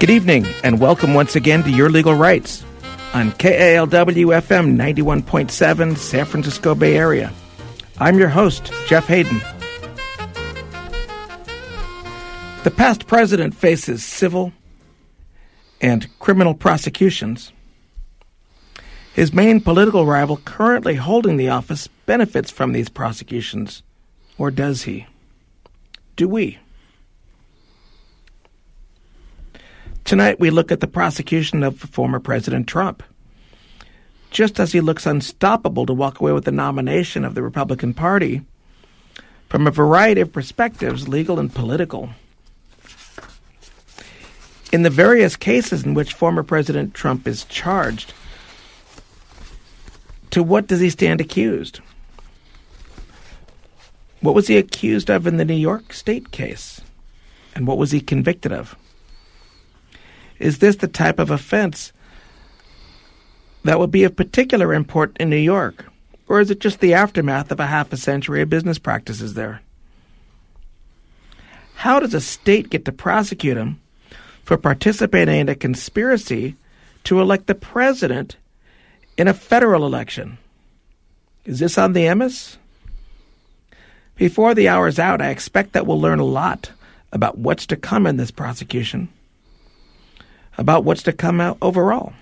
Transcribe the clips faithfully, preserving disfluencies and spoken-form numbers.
Good evening, and welcome once again to Your Legal Rights on K A L W F M ninety-one point seven, San Francisco Bay Area. I'm your host, Jeff Hayden. The past president faces civil and criminal prosecutions. His main political rival currently holding the office benefits from these prosecutions. Or does he? Do we? Tonight we look at the prosecution of former President Trump. Just as he looks unstoppable to walk away with the nomination of the Republican Party, from a variety of perspectives, legal and political. In the various cases in which former President Trump is charged, to what does he stand accused? What was he accused of in the New York State case? And what was he convicted of? Is this the type of offense that would be of particular import in New York? Or is it just the aftermath of a half a century of business practices there? How does a state get to prosecute him for participating in a conspiracy to elect the president in a federal election? Is this on the M S? Before the hour's out, I expect that we'll learn a lot about what's to come in this prosecution, about what's to come out overall.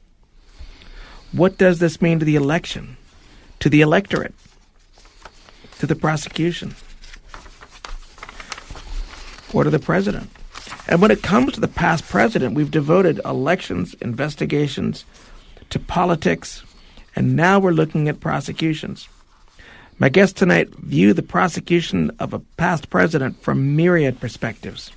What does this mean to the election, to the electorate, to the prosecution, or to the president? And when it comes to the past president, we've devoted elections, investigations, to politics, and now we're looking at prosecutions. My guests tonight view the prosecution of a past president from myriad perspectives.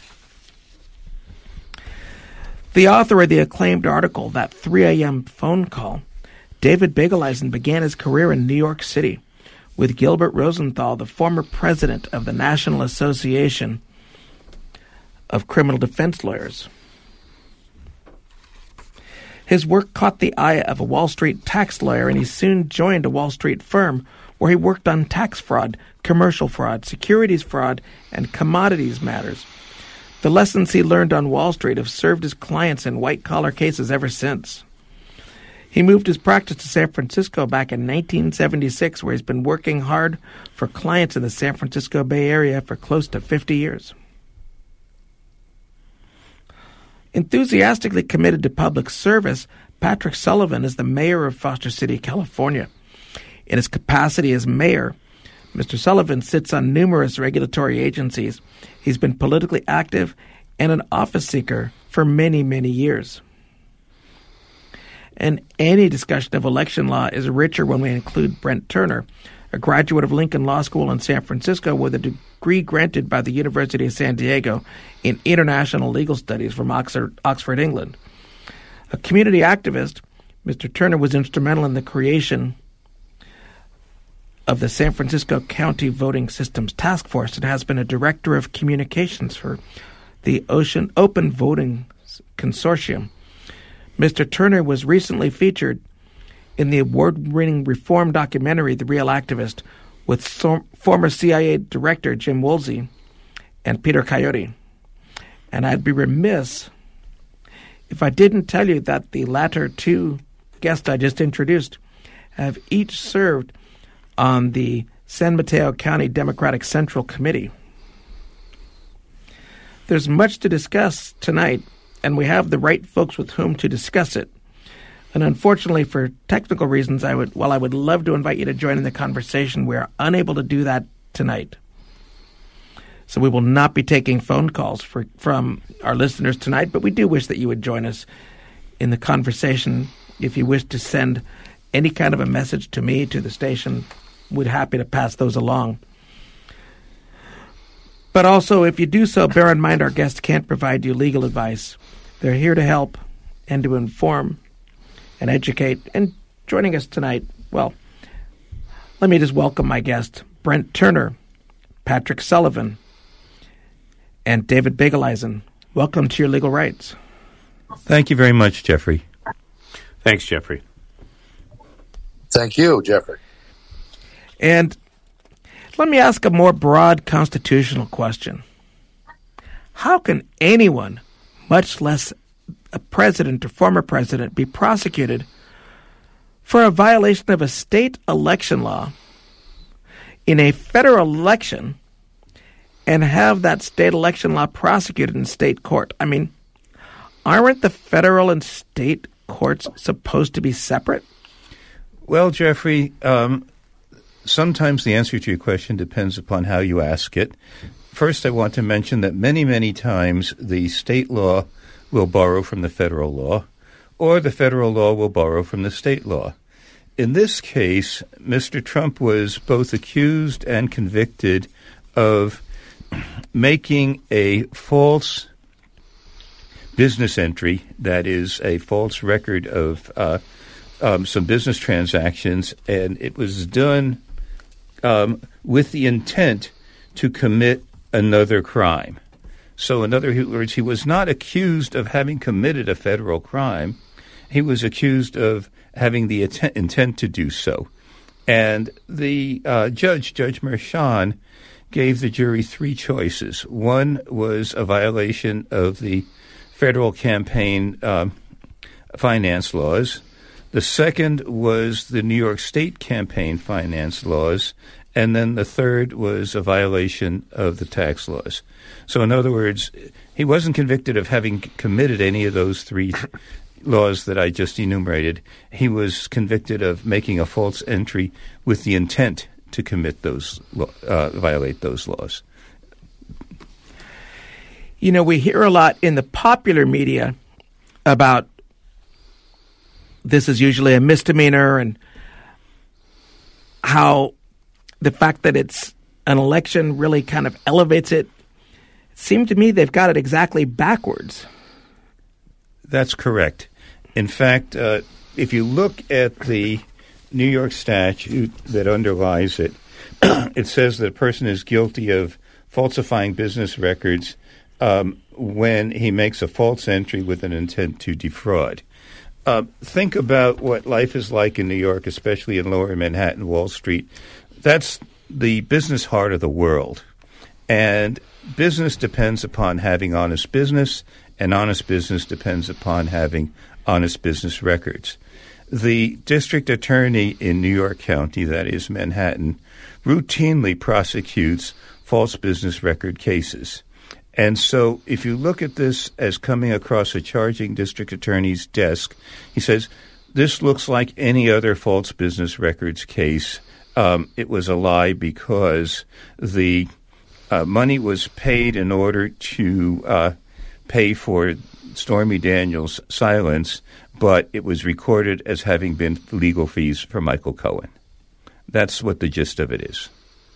The author of the acclaimed article, That three a.m. Phone Call, David Begeleisen, began his career in New York City with Gilbert Rosenthal, the former president of the National Association of Criminal Defense Lawyers. His work caught the eye of a Wall Street tax lawyer, and he soon joined a Wall Street firm where he worked on tax fraud, commercial fraud, securities fraud, and commodities matters. The lessons he learned on Wall Street have served his clients in white-collar cases ever since. He moved his practice to San Francisco back in nineteen seventy-six, where he's been working hard for clients in the San Francisco Bay Area for close to fifty years. Enthusiastically committed to public service, Patrick Sullivan is the mayor of Foster City, California. In his capacity as mayor, Mister Sullivan sits on numerous regulatory agencies. He's been politically active and an office seeker for many, many years. And any discussion of election law is richer when we include Brent Turner, a graduate of Lincoln Law School in San Francisco with a degree granted by the University of San Diego in International Legal Studies from Oxford, Oxford, England. A community activist, Mister Turner was instrumental in the creation of the San Francisco County Voting Systems Task Force and has been a director of communications for the Ocean Open Voting Consortium. Mister Turner was recently featured in the award-winning reform documentary, The Real Activist, with so- former C I A Director Jim Woolsey and Peter Coyote. And I'd be remiss if I didn't tell you that the latter two guests I just introduced have each served on the San Mateo County Democratic Central Committee. There's much to discuss tonight, and we have the right folks with whom to discuss it. And unfortunately, for technical reasons, I would, while I would love to invite you to join in the conversation, we are unable to do that tonight. So we will not be taking phone calls for, from our listeners tonight, but we do wish that you would join us in the conversation. If you wish to send any kind of a message to me, to the station, we're happy to pass those along. But also, if you do so, bear in mind our guests can't provide you legal advice. They're here to help and to inform and educate. And joining us tonight, well, let me just welcome my guests, Brent Turner, Patrick Sullivan, and David Begeleisen. Welcome to Your Legal Rights. Thank you very much, Jeffrey. Thanks, Jeffrey. Thank you, Jeffrey. And let me ask a more broad constitutional question. How can anyone, much less a president or former president be prosecuted for a violation of a state election law in a federal election and have that state election law prosecuted in state court? I mean, aren't the federal and state courts supposed to be separate? Well, Jeffrey, um, sometimes the answer to your question depends upon how you ask it. First, I want to mention that many, many times the state law will borrow from the federal law, or the federal law will borrow from the state law. In this case, Mister Trump was both accused and convicted of making a false business entry, that is, a false record of uh, um, some business transactions, and it was done um, with the intent to commit another crime. So in other words, he was not accused of having committed a federal crime. He was accused of having the att- intent to do so. And the uh, judge, Judge Merchan, gave the jury three choices. One was a violation of the federal campaign um, finance laws. The second was the New York State campaign finance laws. And then the third was a violation of the tax laws. So in other words, he wasn't convicted of having committed any of those three laws that I just enumerated. He was convicted of making a false entry with the intent to commit those, uh, violate those laws. You know, we hear a lot in the popular media about this is usually a misdemeanor and how the fact that it's an election really kind of elevates it. It seemed to me they've got it exactly backwards. That's correct. In fact, uh, if you look at the New York statute that underlies it, it says that a person is guilty of falsifying business records um, when he makes a false entry with an intent to defraud. Uh, think about what life is like in New York, especially in Lower Manhattan, Wall Street. That's the business heart of the world. And business depends upon having honest business, and honest business depends upon having honest business records. The district attorney in New York County, that is Manhattan, routinely prosecutes false business record cases. And so if you look at this as coming across a charging district attorney's desk, he says, this looks like any other false business records case. Um, it was a lie because the uh, money was paid in order to uh, pay for Stormy Daniels' silence, but it was recorded as having been legal fees for Michael Cohen. That's what the gist of it is.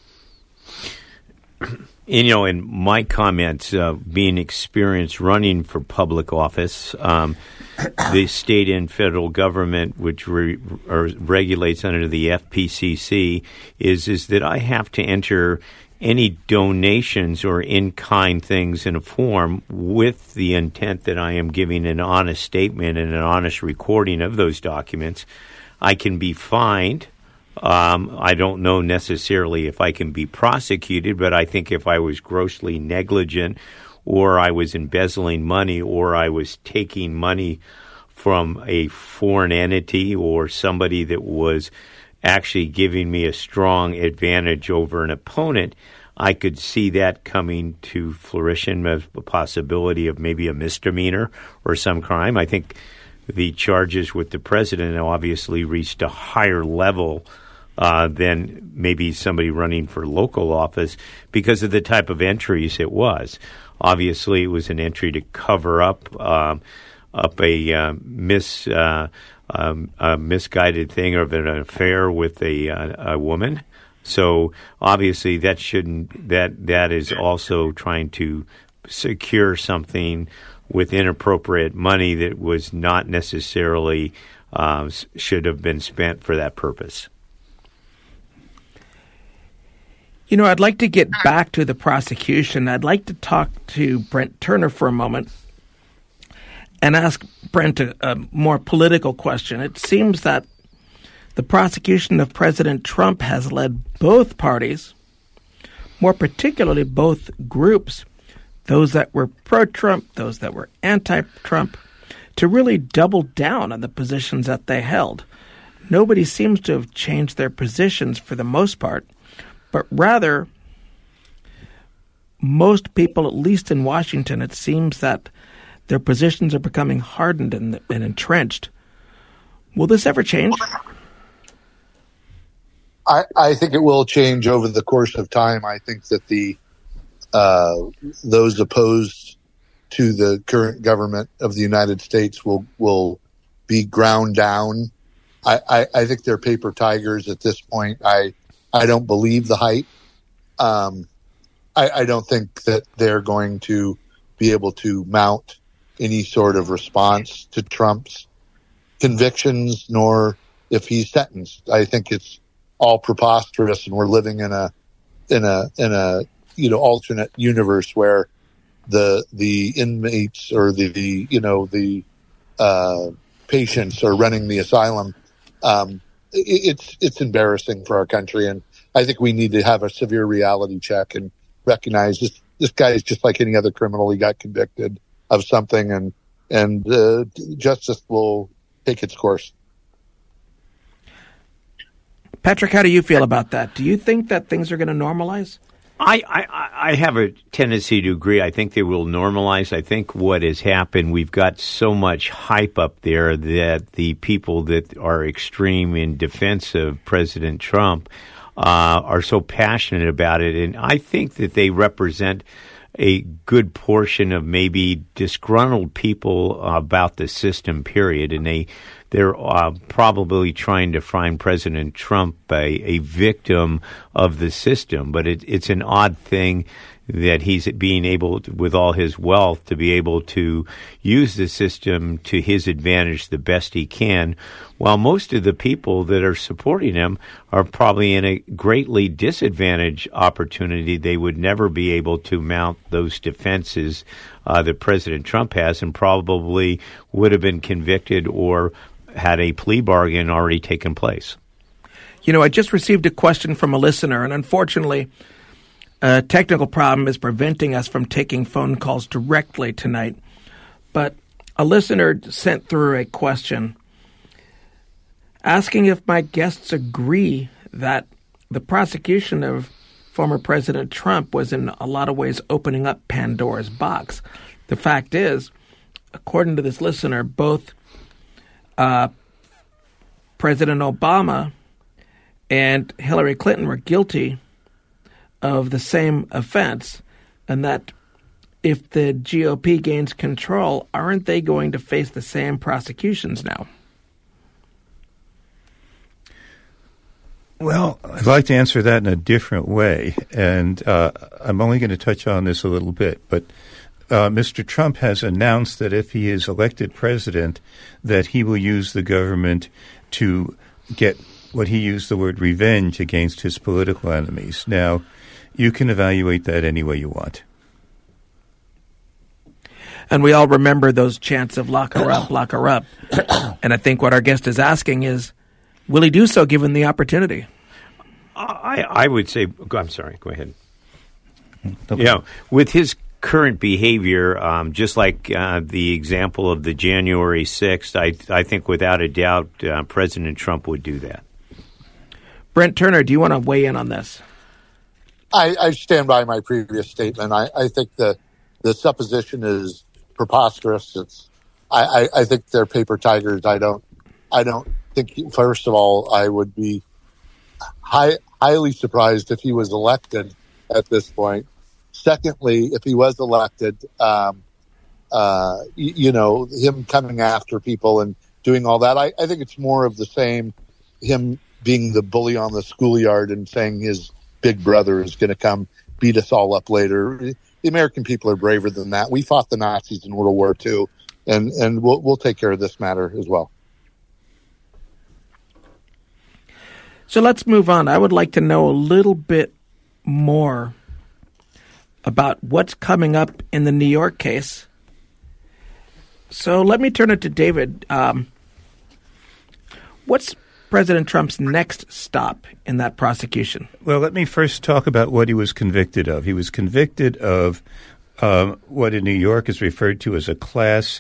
You know, in my comments, uh, being experienced running for public office, um, the state and federal government, which re- or regulates under the F P C C, is is that I have to enter any donations or in-kind things in a form with the intent that I am giving an honest statement and an honest recording of those documents. I can be fined. Um, I don't know necessarily if I can be prosecuted, but I think if I was grossly negligent or I was embezzling money or I was taking money from a foreign entity or somebody that was actually giving me a strong advantage over an opponent, I could see that coming to fruition as a possibility of maybe a misdemeanor or some crime. I think the charges with the president obviously reached a higher level Uh, than maybe somebody running for local office because of the type of entries it was. Obviously, it was an entry to cover up um, up a uh, mis uh, um, a misguided thing of an affair with a uh, a woman. So obviously, that shouldn't that that is also trying to secure something with inappropriate money that was not necessarily uh, should have been spent for that purpose. You know, I'd like to get back to the prosecution. I'd like to talk to Brent Turner for a moment and ask Brent a, a more political question. It seems that the prosecution of President Trump has led both parties, more particularly both groups, those that were pro-Trump, those that were anti-Trump, to really double down on the positions that they held. Nobody seems to have changed their positions for the most part, but rather most people, at least in Washington, it seems that their positions are becoming hardened and, and entrenched. Will this ever change? I, I think it will change over the course of time. I think that the uh, those opposed to the current government of the United States will will be ground down. I, I, I think they're paper tigers at this point. I I don't believe the hype. Um, I, I don't think that they're going to be able to mount any sort of response to Trump's convictions, nor if he's sentenced. I think it's all preposterous, and we're living in a in a in a you know alternate universe where the the inmates or the, the you know the uh, patients are running the asylum. Um, it, it's it's embarrassing for our country, and I think we need to have a severe reality check and recognize this this guy is just like any other criminal. He got convicted of something, and and uh, justice will take its course. Patrick, how do you feel about that? Do you think that things are going to normalize? I, I, I have a tendency to agree. I think they will normalize. I think what has happened, we've got so much hype up there that the people that are extreme in defense of President Trump uh, are so passionate about it. And I think that they represent a good portion of maybe disgruntled people about the system, period. And they, they're uh, probably trying to find President Trump a, a victim of the system. But it, it's an odd thing that he's being able, to, with all his wealth, to be able to use the system to his advantage the best he can, while most of the people that are supporting him are probably in a greatly disadvantaged opportunity. They would never be able to mount those defenses uh, that President Trump has, and probably would have been convicted or had a plea bargain already taken place. You know, I just received a question from a listener, and unfortunately, a technical problem is preventing us from taking phone calls directly tonight. But a listener sent through a question asking if my guests agree that the prosecution of former President Trump was in a lot of ways opening up Pandora's box. The fact is, according to this listener, both uh, President Obama and Hillary Clinton were guilty of the same offense, and that if the G O P gains control, aren't they going to face the same prosecutions now? Well, I'd like to answer that in a different way, and uh, I'm only going to touch on this a little bit, but uh, Mister Trump has announced that if he is elected president, that he will use the government to get what he used the word revenge against his political enemies. Now, you can evaluate that any way you want. And we all remember those chants of lock her up, lock her up. And I think what our guest is asking is, will he do so given the opportunity? I, I would say, I'm sorry, go ahead. Okay. Yeah, with his current behavior, um, just like uh, the example of the January sixth, I, I think without a doubt uh, President Trump would do that. Brent Turner, do you want to weigh in on this? I, I stand by my previous statement. I, I think the the supposition is preposterous. It's I, I, I think they're paper tigers. I don't I don't think. First of all, I would be high, highly surprised if he was elected at this point. Secondly, if he was elected, um, uh, you, you know, him coming after people and doing all that. I, I think it's more of the same. Him being the bully on the schoolyard and saying his big brother is going to come beat us all up later. The American people are braver than that. We fought the Nazis in World War Two, and, and we'll, we'll take care of this matter as well. So let's move on. I would like to know a little bit more about what's coming up in the New York case. So let me turn it to David. Um, what's President Trump's next stop in that prosecution? Well, let me first talk about what he was convicted of. He was convicted of um, what in New York is referred to as a Class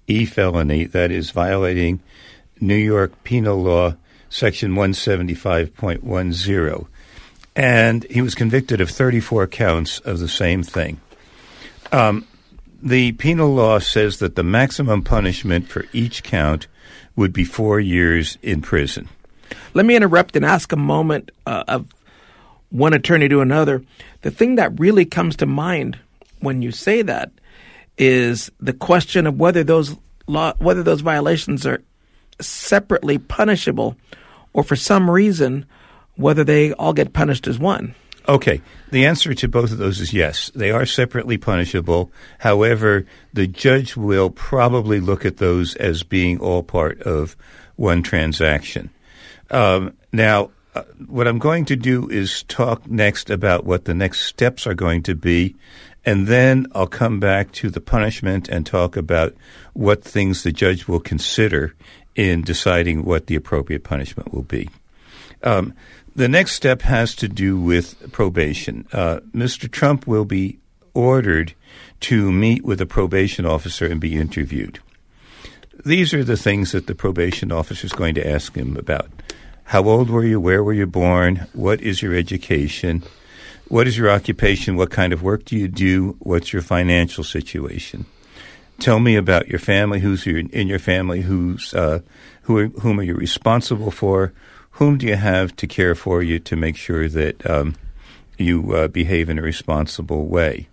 E felony, that is violating New York Penal Law, Section one seventy-five point ten. And he was convicted of thirty-four counts of the same thing. Um, the penal law says that the maximum punishment for each count would be four years in prison. Let me interrupt and ask a moment uh, of one attorney to another. The thing that really comes to mind when you say that is the question of whether those law, whether those violations are separately punishable, or for some reason, whether they all get punished as one. Okay. The answer to both of those is yes. They are separately punishable. However, the judge will probably look at those as being all part of one transaction. Um, now, uh, what I'm going to do is talk next about what the next steps are going to be, and then I'll come back to the punishment and talk about what things the judge will consider in deciding what the appropriate punishment will be. Um, the next step has to do with probation. Uh, Mister Trump will be ordered to meet with a probation officer and be interviewed. These are the things that the probation officer is going to ask him about. How old were you? Where were you born? What is your education? What is your occupation? What kind of work do you do? What's your financial situation? Tell me about your family. Who's your, in your family? Who's uh, who? Are, whom are you responsible for? Whom do you have to care for you to make sure that um, you uh, behave in a responsible way?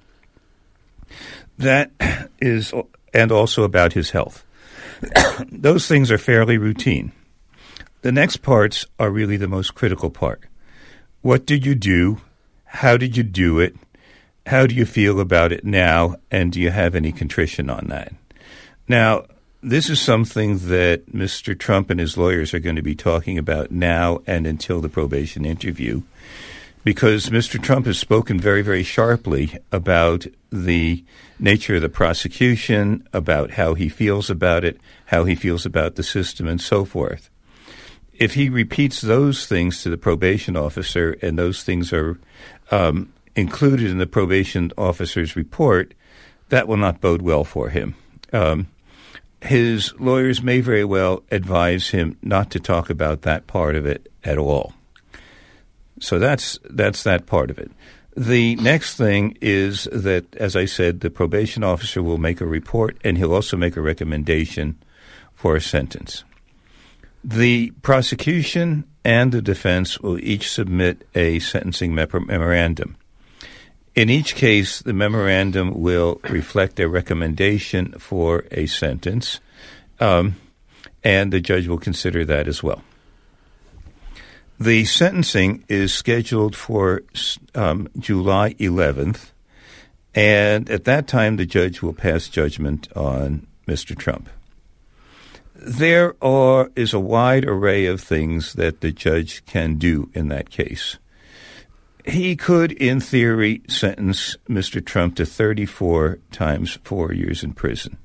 That is, and also about his health. Those things are fairly routine. The next parts are really the most critical part. What did you do? How did you do it? How do you feel about it now? And do you have any contrition on that? Now, this is something that Mister Trump and his lawyers are going to be talking about now and until the probation interview, because Mister Trump has spoken very, very sharply about the nature of the prosecution, about how he feels about it, how he feels about the system, and so forth. If he repeats those things to the probation officer and those things are um, included in the probation officer's report, that will not bode well for him. Um, his lawyers may very well advise him not to talk about that part of it at all. So that's that's that part of it. The next thing is that, as I said, the probation officer will make a report, and he'll also make a recommendation for a sentence. The prosecution and the defense will each submit a sentencing memorandum. In each case, the memorandum will reflect a recommendation for a sentence, um, and the judge will consider that as well. The sentencing is scheduled for um, July eleventh, and at that time, the judge will pass judgment on Mister Trump. There are, is a wide array of things that the judge can do in that case. He could, in theory, sentence Mister Trump to thirty-four times four years in prison.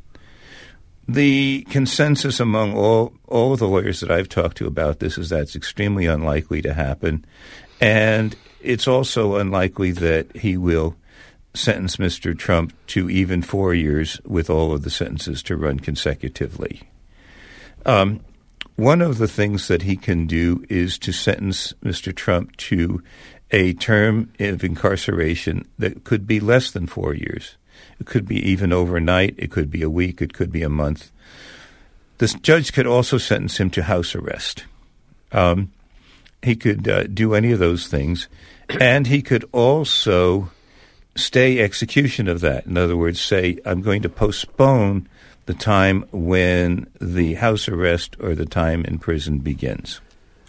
The consensus among all, all of the lawyers that I've talked to about this is that's extremely unlikely to happen, and it's also unlikely that he will sentence Mister Trump to even four years with all of the sentences to run consecutively. Um, one of the things that he can do is to sentence Mister Trump to a term of incarceration that could be less than four years. It could be even overnight. It could be a week. It could be a month. This judge could also sentence him to house arrest. Um, he could uh, do any of those things, and he could also stay execution of that. In other words, say, I'm going to postpone the time when the house arrest or the time in prison begins.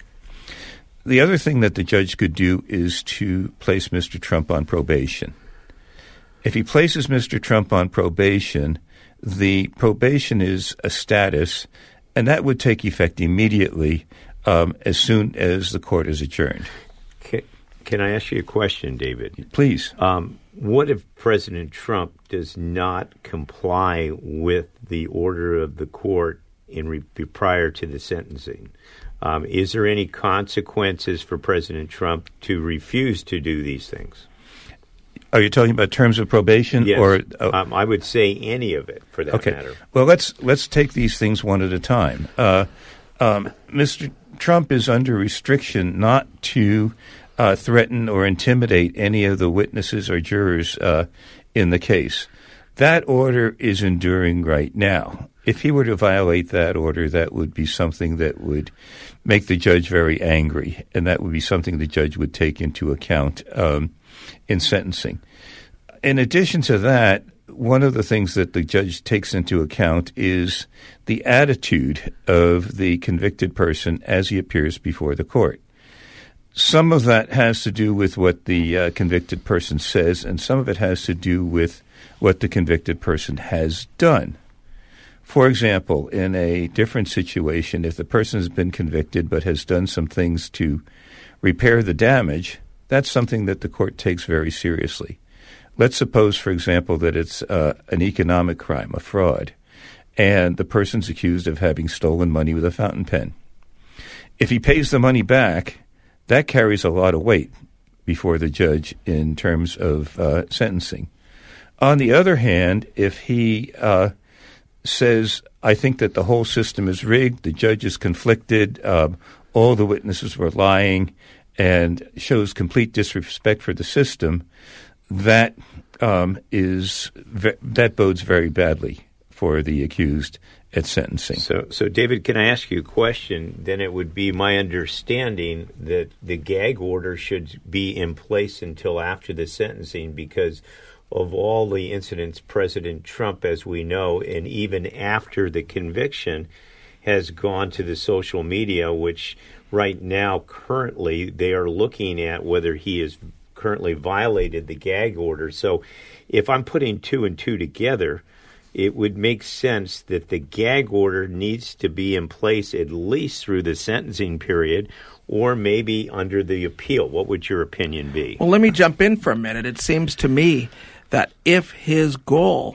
The other thing that the judge could do is to place Mister Trump on probation. If he places Mister Trump on probation, the probation is a status, and that would take effect immediately um, as soon as the court is adjourned. Can, can I ask you a question, David? Please. Um, what if President Trump does not comply with the order of the court in re- prior to the sentencing? Um, is there any consequences for President Trump to refuse to do these things? Are you talking about terms of probation? Yes. Or oh. um, I would say any of it, for that okay. matter. Well, let's let's take these things one at a time. Uh, um, Mister Trump is under restriction not to uh, threaten or intimidate any of the witnesses or jurors uh, in the case. That order is enduring right now. If he were to violate that order, that would be something that would make the judge very angry, and that would be something the judge would take into account um, in sentencing. In addition to that, one of the things that the judge takes into account is the attitude of the convicted person as he appears before the court. Some of that has to do with what the uh, convicted person says, and some of it has to do with what the convicted person has done. For example, in a different situation, if the person has been convicted but has done some things to repair the damage, that's something that the court takes very seriously. Let's suppose, for example, that it's uh, an economic crime, a fraud, and the person's accused of having stolen money with a fountain pen. If he pays the money back, that carries a lot of weight before the judge in terms of uh, sentencing. On the other hand, if he uh, says, I think that the whole system is rigged, the judge is conflicted, um, all the witnesses were lying, and shows complete disrespect for the system, that um, is ve- that bodes very badly for the accused at sentencing. So, so David, can I ask you a question? Then it would be my understanding that the gag order should be in place until after the sentencing, because of all the incidents, President Trump, as we know, and even after the conviction, has gone to the social media, which right now, currently, they are looking at whether he has currently violated the gag order. So if I'm putting two and two together, it would make sense that the gag order needs to be in place at least through the sentencing period, or maybe under the appeal. What would your opinion be? Well, let me jump in for a minute. It seems to me that if his goal,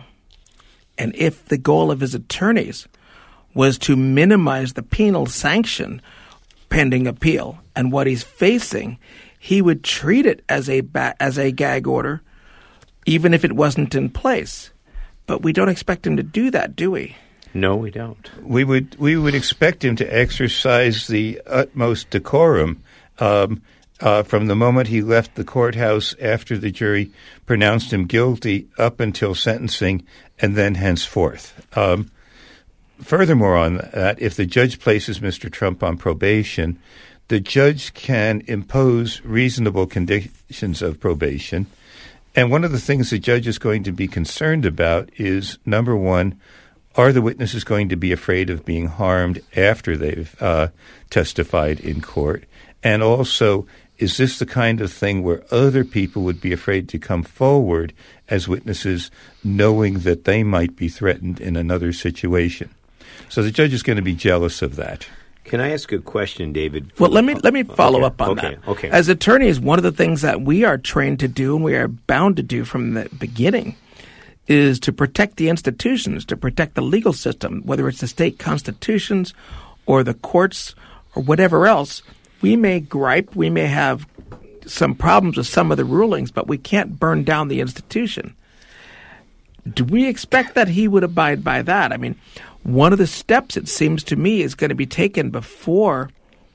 and if the goal of his attorneys, was to minimize the penal sanction pending appeal and what he's facing, he would treat it as a ba- as a gag order, even if it wasn't in place. But we don't expect him to do that, do we? No, we don't. We would we would expect him to exercise the utmost decorum um, uh, from the moment he left the courthouse after the jury pronounced him guilty up until sentencing, and then henceforth. Um, furthermore on that, if the judge places Mister Trump on probation, the judge can impose reasonable conditions of probation. And one of the things the judge is going to be concerned about is, number one, are the witnesses going to be afraid of being harmed after they've uh, testified in court? And also, is this the kind of thing where other people would be afraid to come forward as witnesses, knowing that they might be threatened in another situation? So the judge is going to be jealous of that. Can I ask a question, David? Well, let me let me follow okay. up on okay. that. Okay. As attorneys, one of the things that we are trained to do and we are bound to do from the beginning is to protect the institutions, to protect the legal system, whether it's the state constitutions or the courts or whatever else. We may gripe, we may have some problems with some of the rulings, but we can't burn down the institution. Do we expect that he would abide by that? I mean, one of the steps, it seems to me, is going to be taken before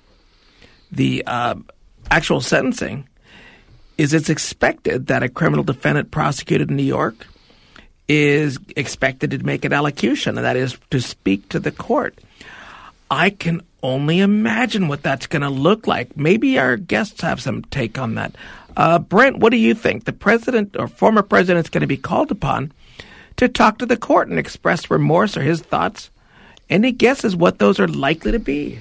the uh, actual sentencing is it's expected that a criminal defendant prosecuted in New York is expected to make an allocution, and that is to speak to the court. I can only imagine what that's going to look like. Maybe our guests have some take on that. Uh, Brent, what do you think? The president or former president is going to be called upon to talk to the court and express remorse or his thoughts. Any guesses what those are likely to be?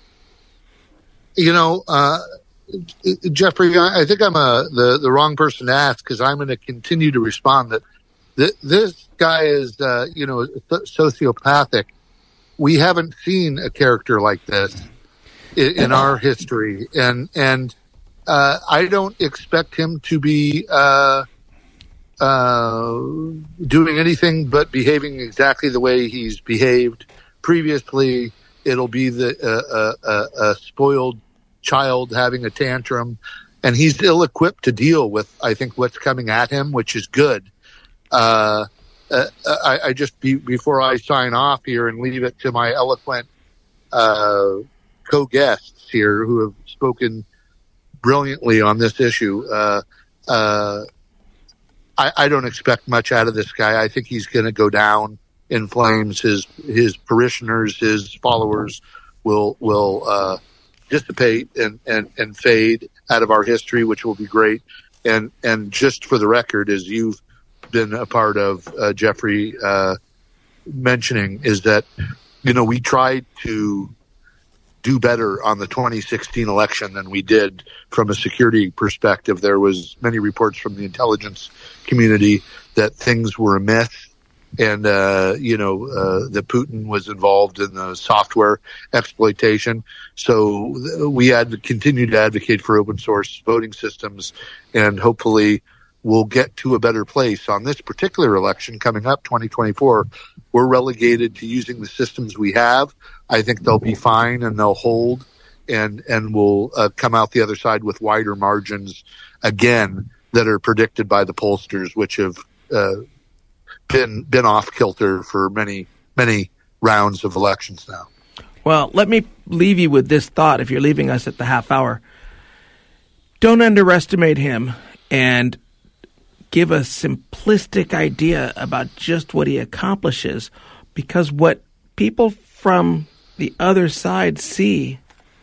You know, uh, Jeffrey, I think I'm a, the, the wrong person to ask, because I'm going to continue to respond that th- this guy is, uh, you know, sociopathic. We haven't seen a character like this in, in our history. And, and uh, I don't expect him to be uh, uh, doing anything but behaving exactly the way he's behaved previously. It'll be the uh, uh, uh, a spoiled child having a tantrum, and he's ill-equipped to deal with, I think, what's coming at him, which is good. Uh, uh, I, I just, be, before I sign off here and leave it to my eloquent uh, co-guests here who have spoken brilliantly on this issue, uh, uh, I, I don't expect much out of this guy. I think he's going to go down in flames. His his parishioners, his followers will will uh, dissipate and, and, and fade out of our history, which will be great. And and just for the record, as you've been a part of, uh, Jeffrey, uh, mentioning, is that, you know, we tried to do better on the twenty sixteen election than we did from a security perspective. There was many reports from the intelligence community that things were amiss, and uh, you know uh, that Putin was involved in the software exploitation. So we had to continue to advocate for open source voting systems, and hopefully we'll get to a better place on this particular election coming up, twenty twenty-four. We're relegated to using the systems we have. I think they'll be fine and they'll hold, and and we'll uh, come out the other side with wider margins again that are predicted by the pollsters, which have uh, been been off kilter for many many rounds of elections now. Well, let me leave you with this thought. If you're leaving us at the half hour, don't underestimate him and give a simplistic idea about just what he accomplishes, because what people from the other side see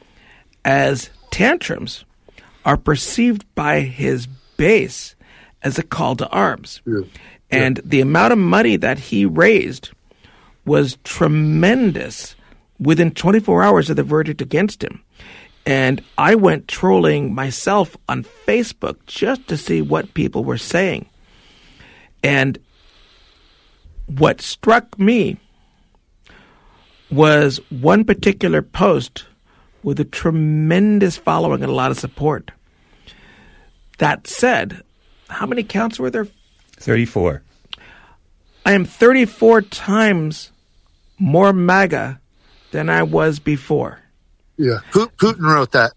as tantrums are perceived by his base as a call to arms. Yeah. And yeah. the amount of money that he raised was tremendous within twenty-four hours of the verdict against him. And I went trolling myself on Facebook just to see what people were saying. And what struck me was one particular post with a tremendous following and a lot of support. That said, how many counts were there? thirty-four. I am thirty-four times more MAGA than I was before. Yeah, Putin wrote that.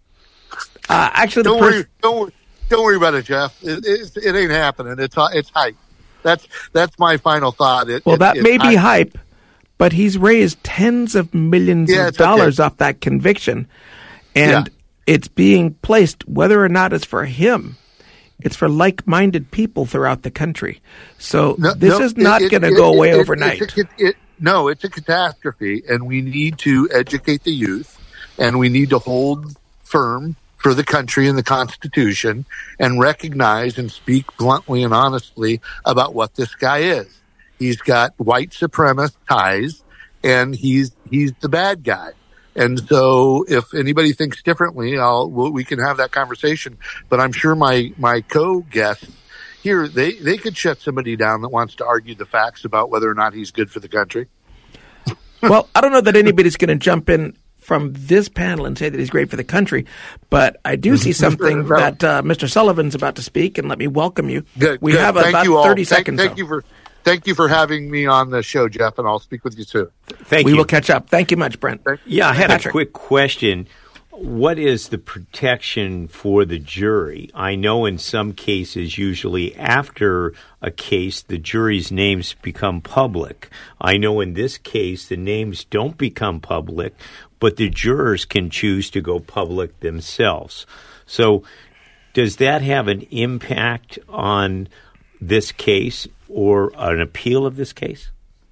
Uh, actually, the don't, pers- worry, don't worry, don't worry about it, Jeff. It, it, it ain't happening. It's it's hype. That's that's my final thought. It, well, it, that may hype. be hype, but he's raised tens of millions yeah, of dollars okay. off that conviction, and yeah. it's being placed, whether or not it's for him, it's for like-minded people throughout the country. So no, this no, is not going to go away overnight. It's a, it, no, it's a catastrophe, and we need to educate the youth. And we need to hold firm for the country and the Constitution and recognize and speak bluntly and honestly about what this guy is. He's got white supremacist ties, and he's he's the bad guy. And so if anybody thinks differently, I'll, we can have that conversation. But I'm sure my, my co-guests here, they, they could shut somebody down that wants to argue the facts about whether or not he's good for the country. Well, I don't know that anybody's going to jump in from this panel and say that he's great for the country, but I do see something that uh, Mister Sullivan's about to speak, and let me welcome you. Good, we good. have thank about you thirty all. seconds. Thank, thank you for thank you for having me on the show, Jeff, and I'll speak with you soon. Thank we you. will catch up. Thank you much, Brent. Yeah, I had Patrick. a quick question. What is the protection for the jury? I know in some cases, usually after a case, the jury's names become public. I know in this case, the names don't become public, but the jurors can choose to go public themselves. So does that have an impact on this case or an appeal of this case?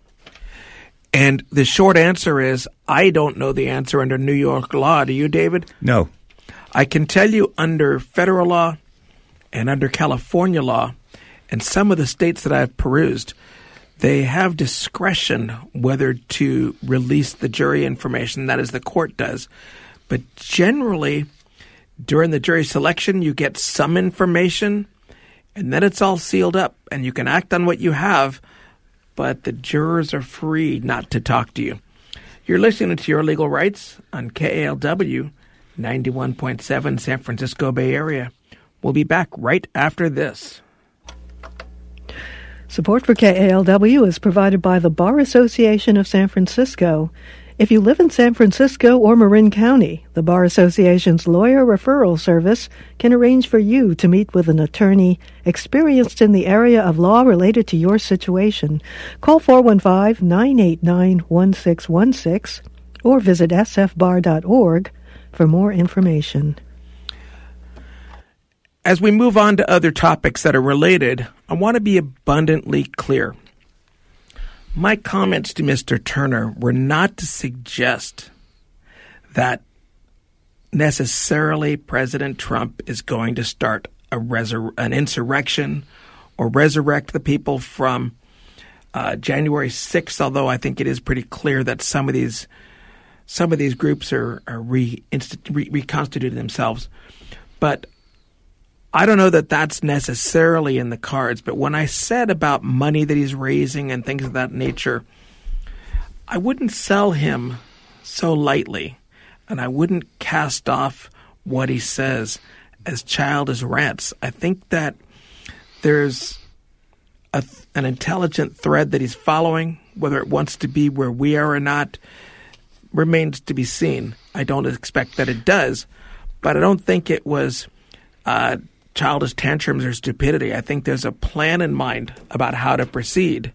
And the short answer is, I don't know the answer under New York law. Do you, David? No. I can tell you under federal law and under California law and some of the states that I've perused, they have discretion whether to release the jury information. That is, the court does. But generally, during the jury selection, you get some information, and then it's all sealed up, and you can act on what you have, but the jurors are free not to talk to you. You're listening to Your Legal Rights on K A L W ninety-one point seven San Francisco Bay Area. We'll be back right after this. Support for K A L W is provided by the Bar Association of San Francisco. If you live in San Francisco or Marin County, the Bar Association's lawyer referral service can arrange for you to meet with an attorney experienced in the area of law related to your situation. Call four one five, nine eight nine, one six one six or visit s f bar dot org for more information. As we move on to other topics that are related, I want to be abundantly clear. My comments to Mister Turner were not to suggest that necessarily President Trump is going to start a resur- an insurrection or resurrect the people from uh, January sixth, although I think it is pretty clear that some of these some of these groups are, are re- inst- re- reconstituted themselves. But I don't know that that's necessarily in the cards, but when I said about money that he's raising and things of that nature, I wouldn't sell him so lightly, and I wouldn't cast off what he says as childish rants. I think that there's a, an intelligent thread that he's following. Whether it wants to be where we are or not remains to be seen. I don't expect that it does, but I don't think it was uh, childish tantrums or stupidity. I think there's a plan in mind about how to proceed.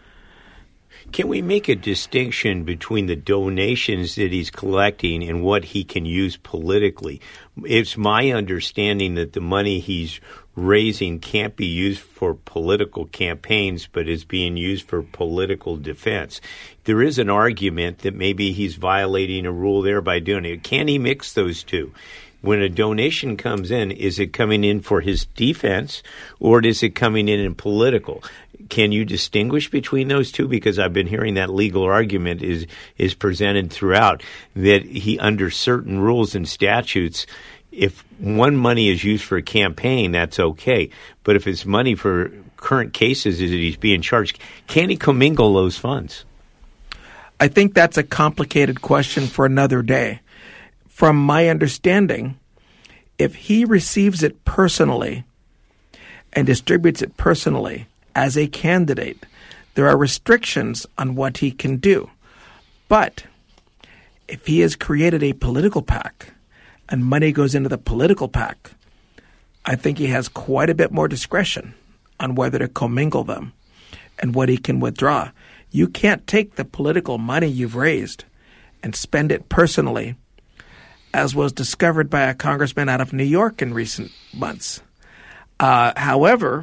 Can we make a distinction between the donations that he's collecting and what he can use politically? It's my understanding that the money he's raising can't be used for political campaigns, but is being used for political defense. There is an argument that maybe he's violating a rule there by doing it. Can he mix those two? When a donation comes in, is it coming in for his defense or is it coming in in political? Can you distinguish between those two? Because I've been hearing that legal argument is is presented throughout, that he, under certain rules and statutes, if one money is used for a campaign, that's okay. But if it's money for current cases that he's being charged, can he commingle those funds? I think that's a complicated question for another day. From my understanding, if he receives it personally and distributes it personally as a candidate, there are restrictions on what he can do. But if he has created a political PAC and money goes into the political PAC, I think he has quite a bit more discretion on whether to commingle them and what he can withdraw. You can't take the political money you've raised and spend it personally, as was discovered by a congressman out of New York in recent months. Uh, however,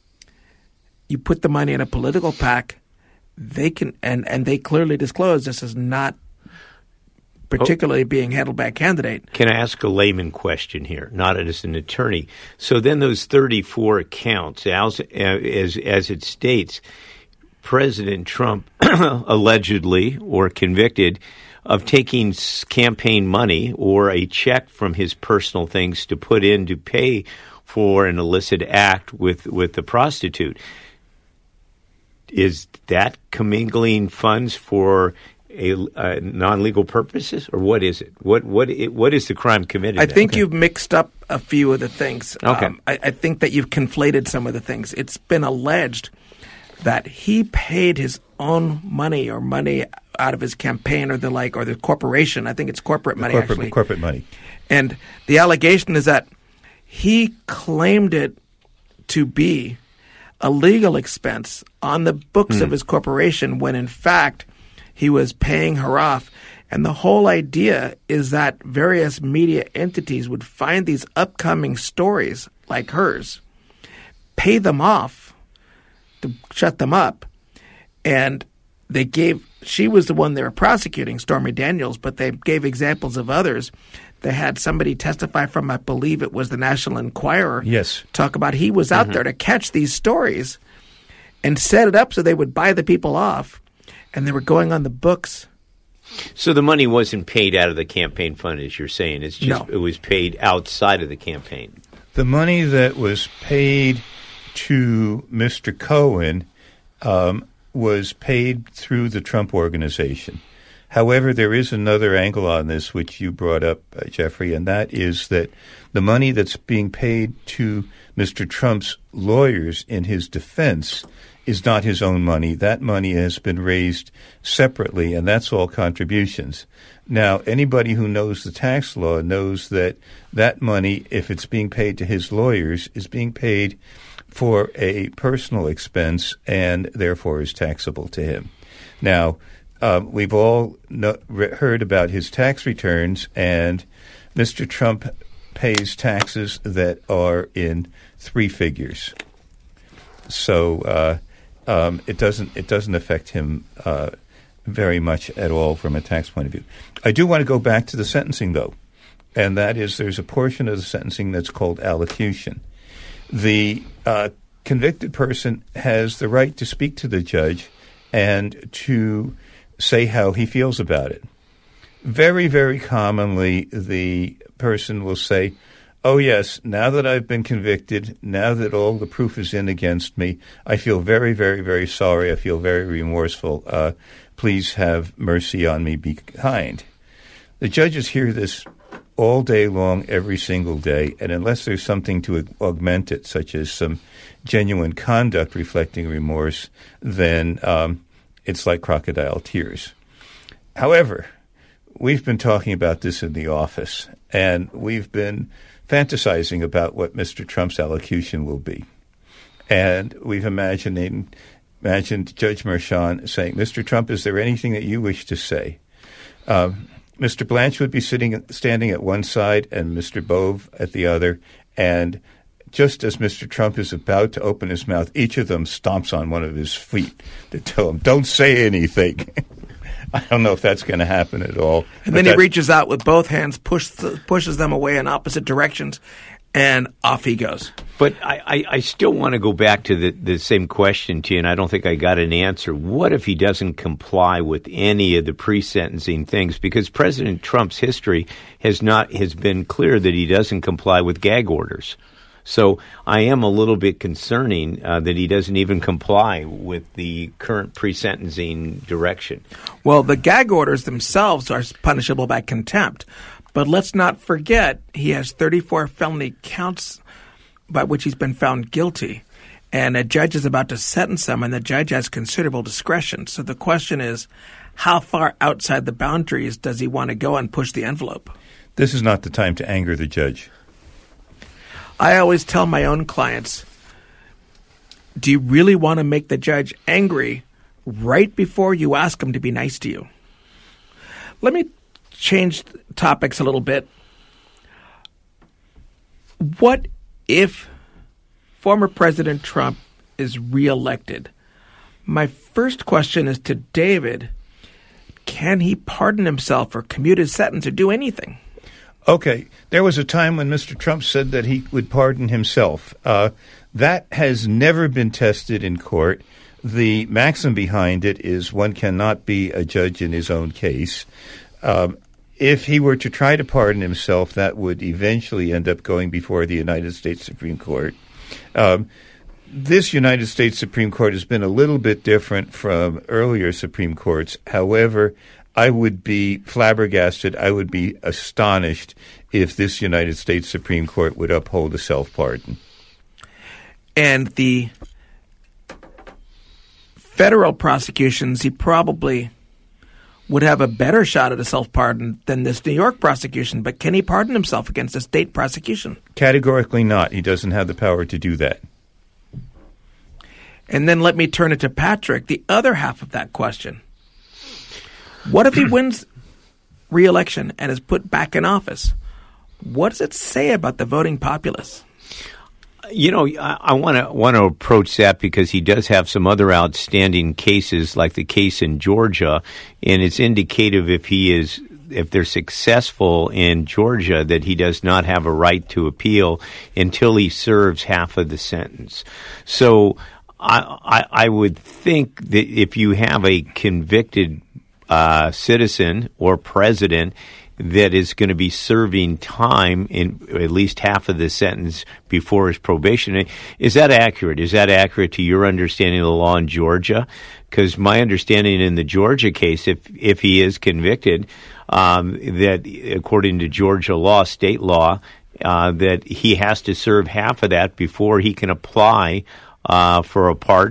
you put the money in a political PAC, they can, and, and they clearly disclose this is not particularly oh. being handled by a candidate. Can I ask a layman question here, not as an attorney? So then those thirty-four accounts, as, as, as it states, President Trump allegedly or convicted of taking campaign money or a check from his personal things to put in to pay for an illicit act with, with the prostitute. Is that commingling funds for a uh, non-legal purposes, or what is it? What what it, what is the crime committed? I think okay. you've mixed up a few of the things. Okay. Um, I, I think that you've conflated some of the things. It's been alleged that he paid his own money or money out of his campaign or the like, or the corporation. I think it's corporate money, corporate, actually. Corporate money. And the allegation is that he claimed it to be a legal expense on the books mm. of his corporation when, in fact, he was paying her off. And the whole idea is that various media entities would find these upcoming stories like hers, pay them off to shut them up, and they gave – she was the one they were prosecuting, Stormy Daniels, but they gave examples of others. They had somebody testify from, I believe it was the National Enquirer, yes, talk about he was out mm-hmm. there to catch these stories and set it up so they would buy the people off, and they were going on the books. So the money wasn't paid out of the campaign fund, as you're saying. It's just no. It was paid outside of the campaign. The money that was paid to Mister Cohen um, was paid through the Trump Organization. However, there is another angle on this, which you brought up, uh, Jeffrey, and that is that the money that's being paid to Mister Trump's lawyers in his defense is not his own money. That money has been raised separately, and that's all contributions. Now, anybody who knows the tax law knows that that money, if it's being paid to his lawyers, is being paid for a personal expense and therefore is taxable to him. Now, um, we've all no, re- heard about his tax returns, and Mister Trump pays taxes that are in three figures. So uh, um, it doesn't it doesn't affect him uh, very much at all from a tax point of view. I do want to go back to the sentencing, though, and that is there's a portion of the sentencing that's called allocution. The uh, convicted person has the right to speak to the judge and to say how he feels about it. Very, very commonly, the person will say, oh, yes, now that I've been convicted, now that all the proof is in against me, I feel very, very, very sorry. I feel very remorseful. Uh, please have mercy on me. Be kind. The judges hear this all day long, every single day, and unless there's something to augment it, such as some genuine conduct reflecting remorse, then um, it's like crocodile tears. However, we've been talking about this in the office, and we've been fantasizing about what Mister Trump's allocution will be. And we've imagined, imagined Judge Merchan saying, Mister Trump, is there anything that you wish to say? Um, Mister Blanche would be sitting, standing at one side and Mister Bove at the other, and just as Mister Trump is about to open his mouth, each of them stomps on one of his feet to tell him, don't say anything. I don't know if that's going to happen at all. And then he reaches out with both hands, push the, pushes them away in opposite directions, and off he goes. But I, I, I still want to go back to the, the same question to you, and I don't think I got an answer. What if he doesn't comply with any of the pre-sentencing things? Because President Trump's history has not has been clear that he doesn't comply with gag orders. So I am a little bit concerning uh, that he doesn't even comply with the current pre-sentencing direction. Well, the gag orders themselves are punishable by contempt. But let's not forget he has thirty-four felony counts by which he's been found guilty. And a judge is about to sentence him, and the judge has considerable discretion. So the question is, how far outside the boundaries does he want to go and push the envelope? This is not the time to anger the judge. I always tell my own clients, do you really want to make the judge angry right before you ask him to be nice to you? Let me change topics a little bit. What if former President Trump is reelected? My first question is to David, can he pardon himself or commute his sentence or do anything? Okay, there was a time when Mister Trump said that he would pardon himself. Uh, that has never been tested in court. The maxim behind it is one cannot be a judge in his own case. Um, if he were to try to pardon himself, that would eventually end up going before the United States Supreme Court. Um, this United States Supreme Court has been a little bit different from earlier Supreme Courts. However, I would be flabbergasted, I would be astonished if this United States Supreme Court would uphold a self-pardon. And the federal prosecutions, he probably would have a better shot at a self-pardon than this New York prosecution. But can he pardon himself against a state prosecution? Categorically not. He doesn't have the power to do that. And then let me turn it to Patrick, the other half of that question. What if he wins re-election and is put back in office? What does it say about the voting populace? You know, I want to want to approach that because he does have some other outstanding cases, like the case in Georgia, and it's indicative if he is if they're successful in Georgia that he does not have a right to appeal until he serves half of the sentence. So I I, I would think that if you have a convicted uh, citizen or president that is going to be serving time in at least half of the sentence before his probation. Is that accurate? Is that accurate to your understanding of the law in Georgia? Because my understanding in the Georgia case, if if he is convicted, um, that according to Georgia law, state law, uh, that he has to serve half of that before he can apply uh, for a pardon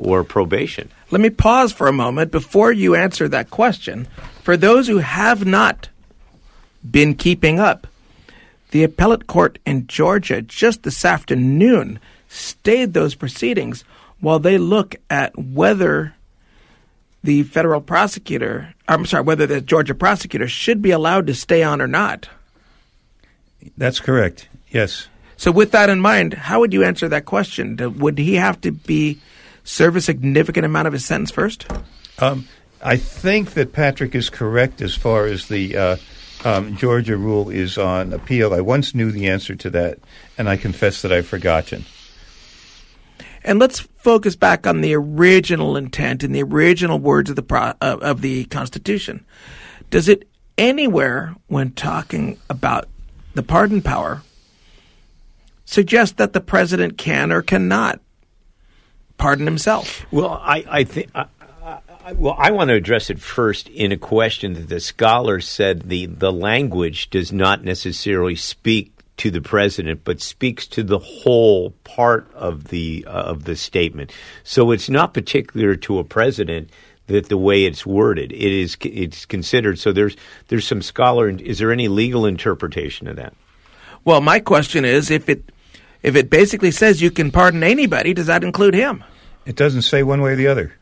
or probation. Let me pause for a moment before you answer that question. For those who have not been keeping up, the appellate court in Georgia just this afternoon stayed those proceedings while they look at whether the federal prosecutor, I'm sorry, whether the Georgia prosecutor should be allowed to stay on or not. That's correct, yes. So with that in mind, how would you answer that question? Would he have to be serve a significant amount of his sentence first? Um, I think that Patrick is correct as far as the uh, um, Georgia rule is on appeal. I once knew the answer to that, and I confess that I've forgotten. And let's focus back on the original intent and the original words of the pro- uh, of the Constitution. Does it anywhere, when talking about the pardon power, suggest that the president can or cannot pardon himself? Well, I, I think. I, I, well, I want to address it first in a question that the scholar said the, the language does not necessarily speak to the president, but speaks to the whole part of the uh, of the statement. So it's not particular to a president that the way it's worded. It is it's considered. So there's there's some scholar. Is there any legal interpretation of that? Well, my question is, if it if it basically says you can pardon anybody, does that include him? It doesn't say one way or the other.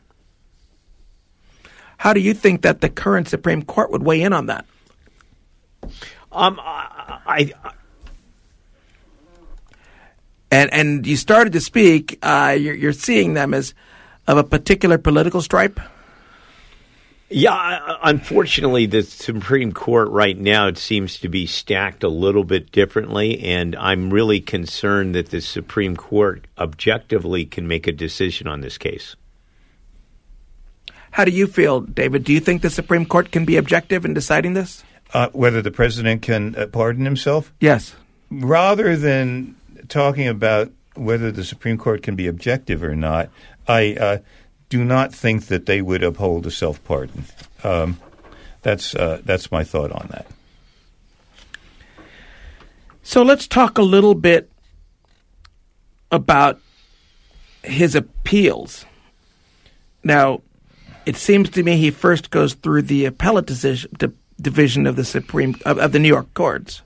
How do you think that the current Supreme Court would weigh in on that? Um, I. I And and you started to speak. Uh, you're, you're seeing them as of a particular political stripe. Yeah, unfortunately, the Supreme Court right now, it seems to be stacked a little bit differently, and I'm really concerned that the Supreme Court objectively can make a decision on this case. How do you feel, David? Do you think the Supreme Court can be objective in deciding this? Uh, whether the president can uh, pardon himself? Yes. Rather than talking about whether the Supreme Court can be objective or not, I uh, do not think that they would uphold a self-pardon. Um, that's uh, that's my thought on that. So let's talk a little bit about his appeals. Now, it seems to me he first goes through the appellate decision, di- division of the Supreme of, of the New York courts.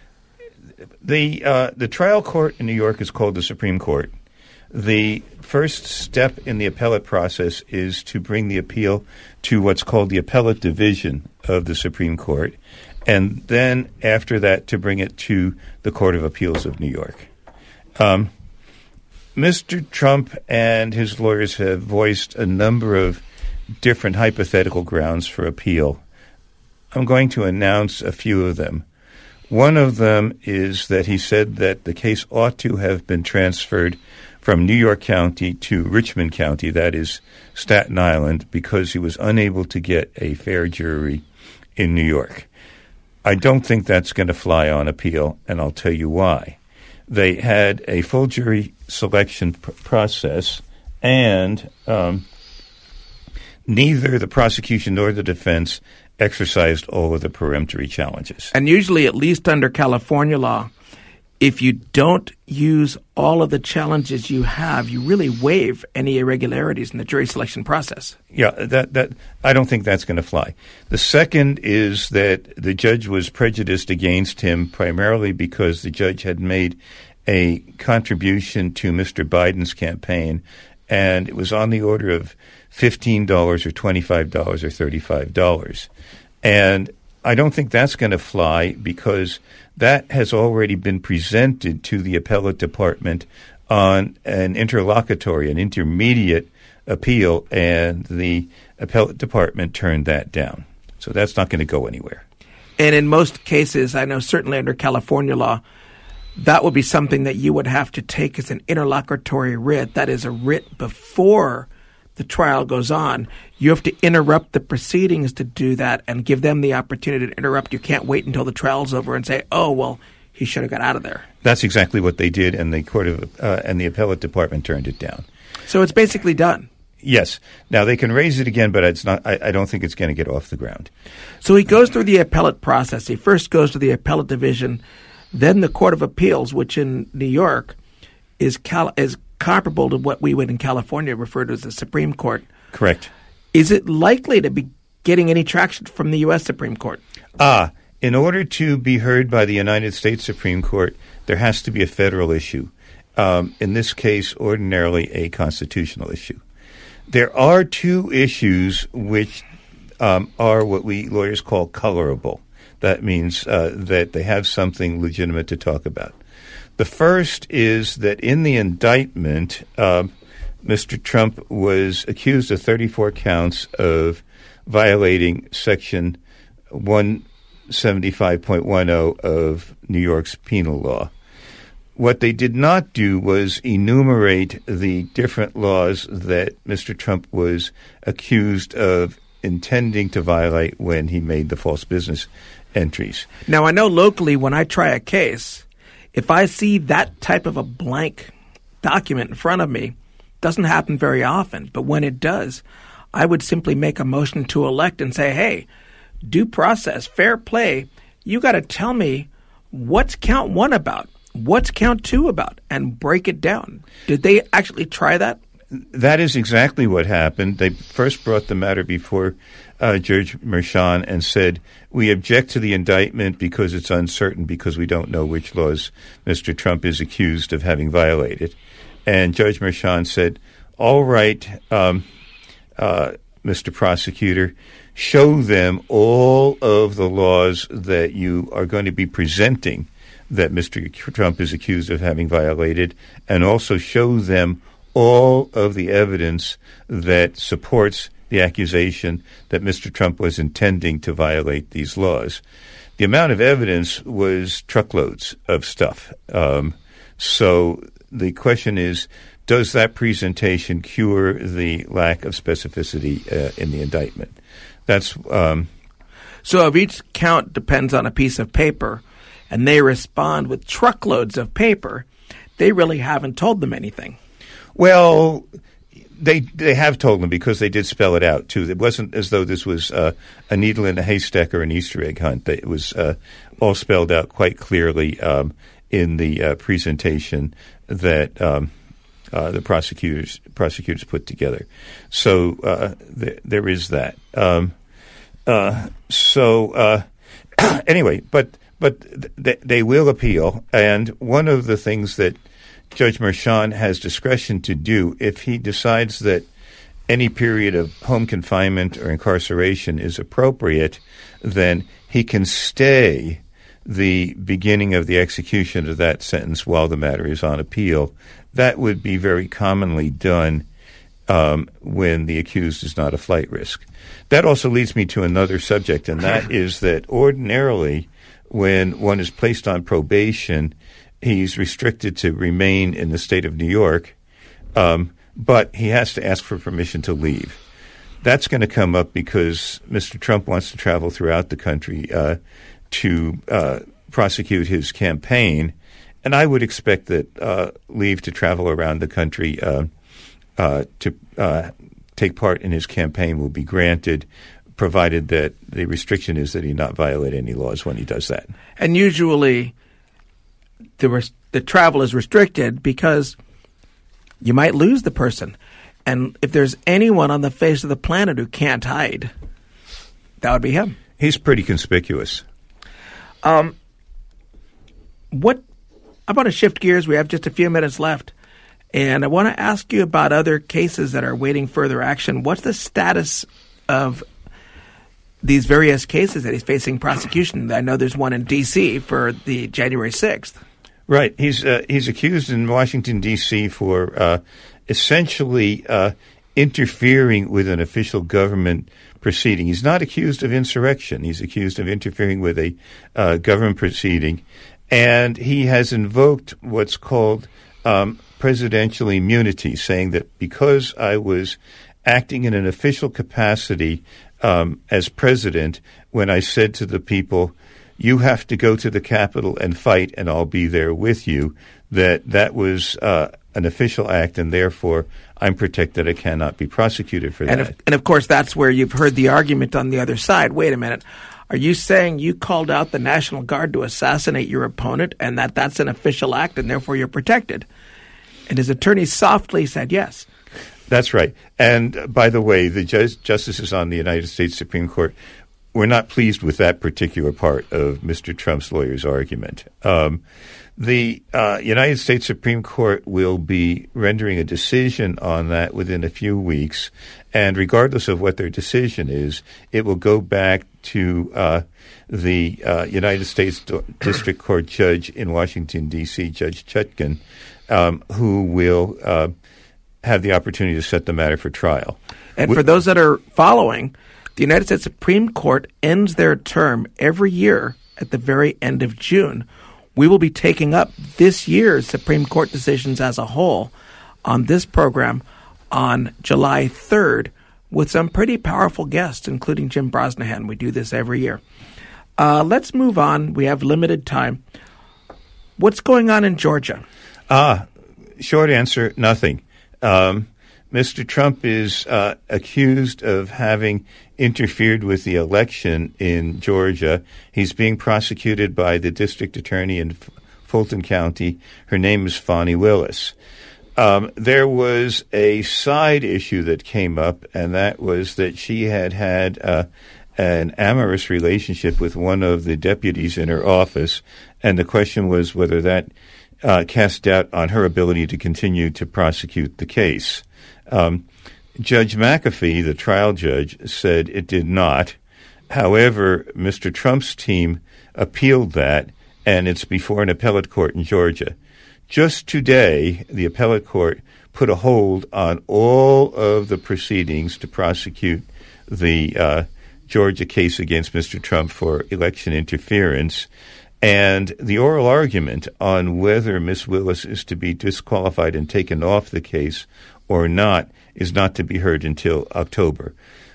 The uh, the trial court in New York is called the Supreme Court. The first step in the appellate process is to bring the appeal to what's called the appellate division of the Supreme Court, and then after that to bring it to the Court of Appeals of New York. Um, Mister Trump and his lawyers have voiced a number of different hypothetical grounds for appeal. I'm going to announce a few of them. One of them is that he said that the case ought to have been transferred from New York County to Richmond County, that is Staten Island, because he was unable to get a fair jury in New York. I don't think that's going to fly on appeal, and I'll tell you why. They had a full jury selection pr- process, and um, neither the prosecution nor the defense exercised all of the peremptory challenges. And usually, at least under California law, if you don't use all of the challenges you have, you really waive any irregularities in the jury selection process. Yeah, that that I don't think that's going to fly. The second is that the judge was prejudiced against him primarily because the judge had made a contribution to Mister Biden's campaign, and it was on the order of fifteen dollars or twenty-five dollars or thirty-five dollars. And I don't think that's going to fly because that has already been presented to the appellate department on an interlocutory, an intermediate appeal, and the appellate department turned that down. So that's not going to go anywhere. And in most cases, I know certainly under California law, that would be something that you would have to take as an interlocutory writ. That is a writ before the trial goes on. You have to interrupt the proceedings to do that and give them the opportunity to interrupt. You can't wait until the trial's over and say, oh, well, he should have got out of there. That's exactly what they did, and the court of uh, and the appellate department turned it down. So it's basically done. Yes. Now, they can raise it again, but it's not. I, I don't think it's going to get off the ground. So he goes through the appellate process. He first goes to the appellate division, then the Court of Appeals, which in New York is Cal- is comparable to what we would in California refer to as the Supreme Court. Correct. Is it likely to be getting any traction from the U S Supreme Court? Ah, in order to be heard by the United States Supreme Court, there has to be a federal issue. Um, in this case, ordinarily a constitutional issue. There are two issues which um, are what we lawyers call colorable. That means uh, that they have something legitimate to talk about. The first is that in the indictment, uh, Mister Trump was accused of thirty-four counts of violating Section one seventy-five point ten of New York's penal law. What they did not do was enumerate the different laws that Mister Trump was accused of intending to violate when he made the false business entries. Now, I know locally when I try a case, if I see that type of a blank document in front of me, doesn't happen very often, but when it does, I would simply make a motion to elect and say, hey, due process, fair play, you got to tell me what's count one about, what's count two about, and break it down. Did they actually try that? That is exactly what happened. They first brought the matter before uh, Judge Merchan and said, we object to the indictment because it's uncertain, because we don't know which laws Mister Trump is accused of having violated. And Judge Merchan said, all right, um, uh, Mister Prosecutor, show them all of the laws that you are going to be presenting that Mister Trump is accused of having violated, and also show them all of the evidence that supports the accusation that Mister Trump was intending to violate these laws. The amount of evidence was truckloads of stuff. Um, so the question is, does that presentation cure the lack of specificity uh, in the indictment? That's um, so if each count depends on a piece of paper and they respond with truckloads of paper, they really haven't told them anything. Well, they they have told them because they did spell it out, too. It wasn't as though this was uh, a needle in a haystack or an Easter egg hunt. It was uh, all spelled out quite clearly um, in the uh, presentation that um, uh, the prosecutors prosecutors put together. So uh, th- there is that. Um, uh, so uh, anyway, but but th- they will appeal, and one of the things that Judge Merchan has discretion to do, if he decides that any period of home confinement or incarceration is appropriate, then he can stay the beginning of the execution of that sentence while the matter is on appeal. That would be very commonly done um, when the accused is not a flight risk. That also leads me to another subject, and that is that ordinarily when one is placed on probation, he's restricted to remain in the state of New York, um, but he has to ask for permission to leave. That's going to come up because Mister Trump wants to travel throughout the country uh, to uh, prosecute his campaign, and I would expect that uh, leave to travel around the country uh, uh, to uh, take part in his campaign will be granted, provided that the restriction is that he not violate any laws when he does that. And usually The, res- the travel is restricted because you might lose the person. And if there's anyone on the face of the planet who can't hide, that would be him. He's pretty conspicuous. Um, what I want to shift gears. We have just a few minutes left. And I want to ask you about other cases that are waiting further action. What's the status of these various cases that he's facing prosecution? I know there's one in D C for the January sixth. Right. He's uh, he's accused in Washington, D C for uh, essentially uh, interfering with an official government proceeding. He's not accused of insurrection. He's accused of interfering with a uh, government proceeding. And he has invoked what's called um, presidential immunity, saying that because I was acting in an official capacity um, as president when I said to the people, you have to go to the Capitol and fight, and I'll be there with you, that that was uh, an official act, and therefore I'm protected. I cannot be prosecuted for and that. If, and, of course, that's where you've heard the argument on the other side. Wait a minute. Are you saying you called out the National Guard to assassinate your opponent and that that's an official act and therefore you're protected? And his attorney softly said yes. That's right. And uh, by the way, the ju- justices on the United States Supreme Court were not pleased with that particular part of Mister Trump's lawyer's argument. Um, the uh, United States Supreme Court will be rendering a decision on that within a few weeks. And regardless of what their decision is, it will go back to uh, the uh, United States Do- District Court judge in Washington, D C, Judge Chutkan, um, who will uh, have the opportunity to set the matter for trial. And we- for those that are following, the United States Supreme Court ends their term every year at the very end of June. We will be taking up this year's Supreme Court decisions as a whole on this program on July third with some pretty powerful guests, including Jim Brosnahan. We do this every year. Uh, let's move on. We have limited time. What's going on in Georgia? Ah, short answer, nothing. Um, Mister Trump is uh, accused of having interfered with the election in Georgia. He's being prosecuted by the district attorney in F- Fulton County. Her name is Fani Willis. Um, there was a side issue that came up, and that was that she had had uh, an amorous relationship with one of the deputies in her office, and the question was whether that uh, cast doubt on her ability to continue to prosecute the case. Um, Judge McAfee, the trial judge, said it did not. However, Mister Trump's team appealed that, and it's before an appellate court in Georgia. Just today, the appellate court put a hold on all of the proceedings to prosecute the uh, Georgia case against Mister Trump for election interference. And the oral argument on whether Miz Willis is to be disqualified and taken off the case or not is not to be heard until October.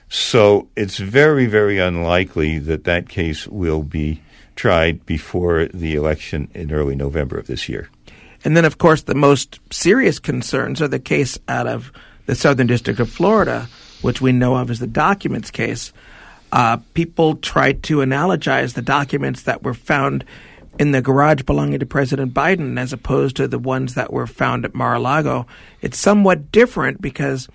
So it's very, very unlikely that that case will be tried before the election in early November of this year. And then, of course, the most serious concerns are the case out of the Southern District of Florida, which we know of as the documents case. Uh, people tried to analogize the documents that were found in the garage belonging to President Biden as opposed to the ones that were found at Mar-a-Lago. It's somewhat different because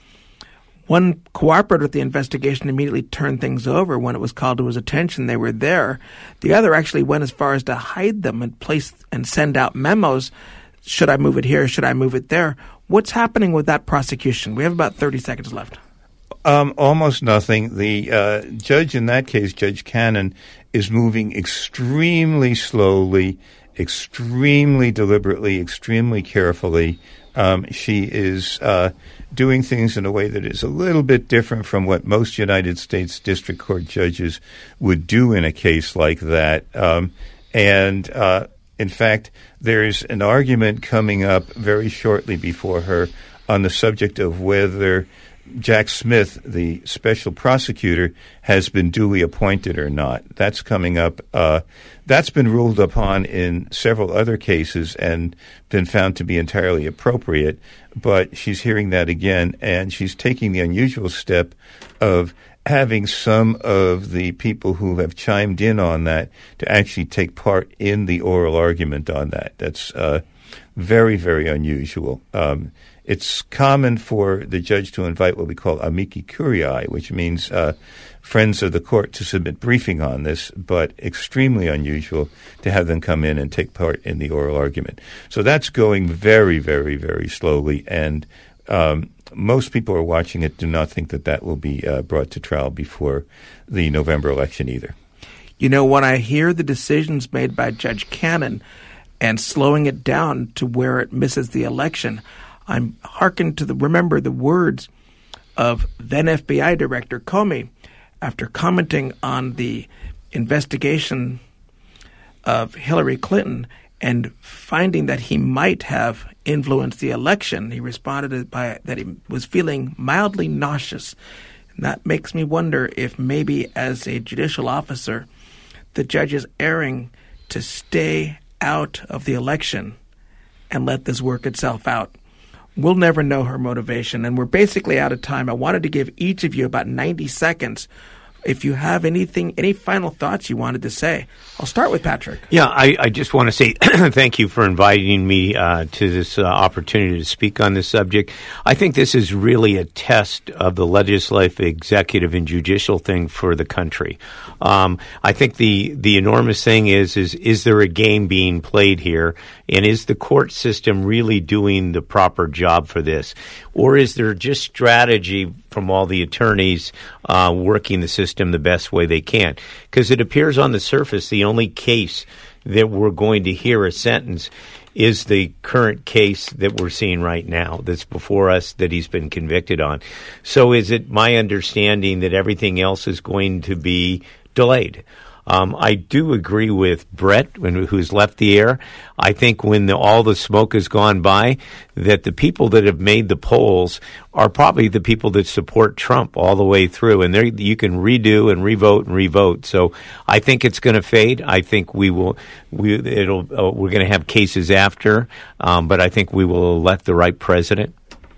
one cooperated with the investigation, immediately turned things over when it was called to his attention. They were there. The other actually went as far as to hide them and place and send out memos. Should I move it here? Should I move it there? What's happening with that prosecution? We have about thirty seconds left. Um, almost nothing. The uh, judge in that case, Judge Cannon, is moving extremely slowly, extremely deliberately, extremely carefully. Um, she is uh, doing things in a way that is a little bit different from what most United States District Court judges would do in a case like that. Um, and uh, in fact, there's an argument coming up very shortly before her on the subject of whether Jack Smith, the special prosecutor, has been duly appointed or not. That's coming up. Uh, that's been ruled upon in several other cases and been found to be entirely appropriate. But she's hearing that again, and she's taking the unusual step of having some of the people who have chimed in on that to actually take part in the oral argument on that. That's uh, very, very unusual. Um, It's common for the judge to invite what we call amici curiae, which means uh, friends of the court to submit briefing on this, but extremely unusual to have them come in and take part in the oral argument. So that's going very, very, very slowly, and um, most people who are watching it do not think that that will be uh, brought to trial before the November election either. You know, when I hear the decisions made by Judge Cannon and slowing it down to where it misses the election, I'm hearkened to the remember the words of then F B I Director Comey after commenting on the investigation of Hillary Clinton and finding that he might have influenced the election. He responded by that he was feeling mildly nauseous. And that makes me wonder if maybe as a judicial officer, the judge is erring to stay out of the election and let this work itself out. We'll never know her motivation, and we're basically out of time. I wanted to give each of you about ninety seconds if you have anything, any final thoughts you wanted to say. I'll start with Patrick. Yeah, I, I just want to say thank you for inviting me uh, to this uh, opportunity to speak on this subject. I think this is really a test of the legislative, executive, and judicial thing for the country. Um, I think the, the enormous thing is, is, is there a game being played here? And is the court system really doing the proper job for this? Or is there just strategy from all the attorneys uh, working the system the best way they can? Because it appears on the surface the only case that we're going to hear a sentence is the current case that we're seeing right now that's before us that he's been convicted on. So is it my understanding that everything else is going to be delayed? Um, I do agree with Brett, when, who's left the air. I think when the, all the smoke has gone by, that the people that have made the polls are probably the people that support Trump all the way through. And there you can redo and revote and revote. So I think it's going to fade. I think we will. We it'll. Uh, we're going to have cases after, um, but I think we will elect the right president.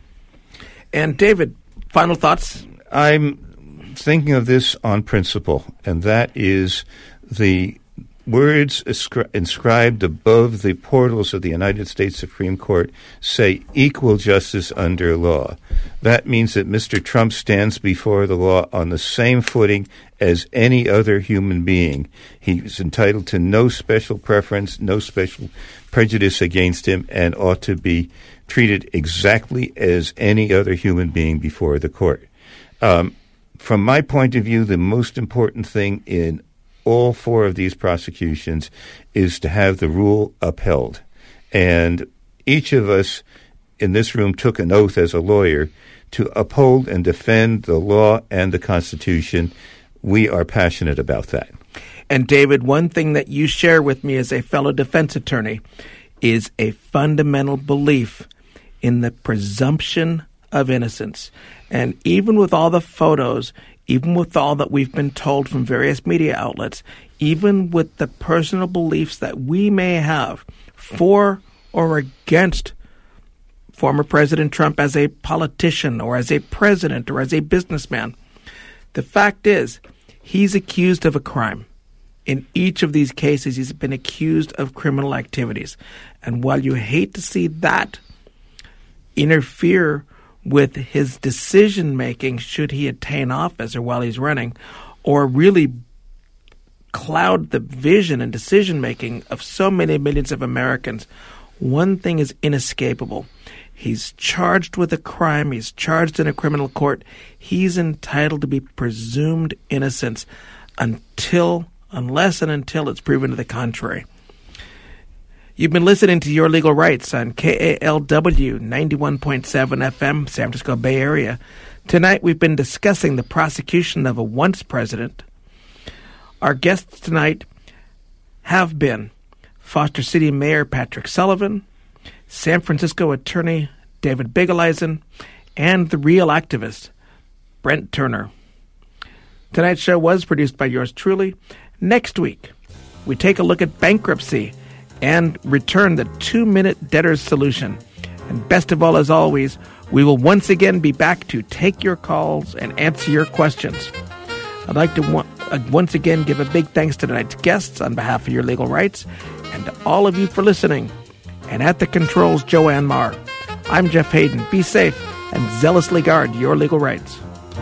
And David, final thoughts? I'm thinking of this on principle, and that is the words inscri- inscribed above the portals of the United States Supreme Court say equal justice under law. That means that Mister Trump stands before the law on the same footing as any other human being. He's entitled to no special preference, no special prejudice against him, and ought to be treated exactly as any other human being before the court. Um, From my point of view, the most important thing in all four of these prosecutions is to have the rule upheld. And each of us in this room took an oath as a lawyer to uphold and defend the law and the Constitution. We are passionate about that. And David, one thing that you share with me as a fellow defense attorney is a fundamental belief in the presumption of innocence. And even with all the photos, even with all that we've been told from various media outlets, even with the personal beliefs that we may have for or against former President Trump as a politician or as a president or as a businessman, the fact is he's accused of a crime. In each of these cases, he's been accused of criminal activities. And while you hate to see that interfere with his decision-making should he attain office or while he's running, or really cloud the vision and decision-making of so many millions of Americans, one thing is inescapable. He's charged with a crime. He's charged in a criminal court. He's entitled to be presumed innocent until, unless and until it's proven to the contrary. You've been listening to Your Legal Rights on K A L W ninety-one point seven F M, San Francisco Bay Area. Tonight we've been discussing the prosecution of a once president. Our guests tonight have been Foster City Mayor Patrick Sullivan, San Francisco attorney David Bigeleisen, and the real activist Brent Turner. Tonight's show was produced by yours truly. Next week, we take a look at bankruptcy and return the two-minute debtor's solution. And best of all, as always, we will once again be back to take your calls and answer your questions. I'd like to wa- uh, once again give a big thanks to tonight's guests on behalf of Your Legal Rights and to all of you for listening. And at the controls, Joanne Marr. I'm Jeff Hayden. Be safe and zealously guard your legal rights.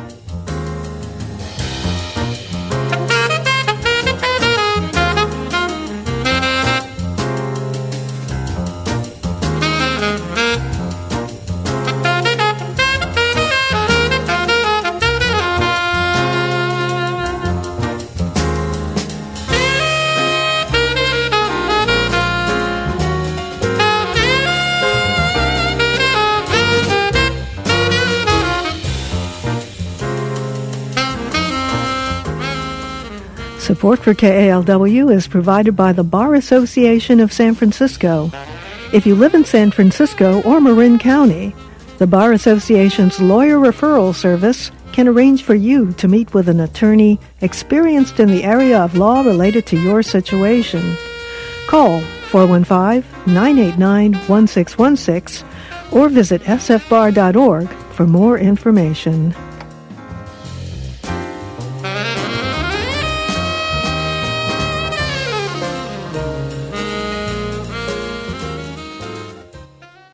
Support for K A L W is provided by the Bar Association of San Francisco. If you live in San Francisco or Marin County, the Bar Association's lawyer referral service can arrange for you to meet with an attorney experienced in the area of law related to your situation. Call four one five, nine eight nine, one six one six or visit s f bar dot org for more information.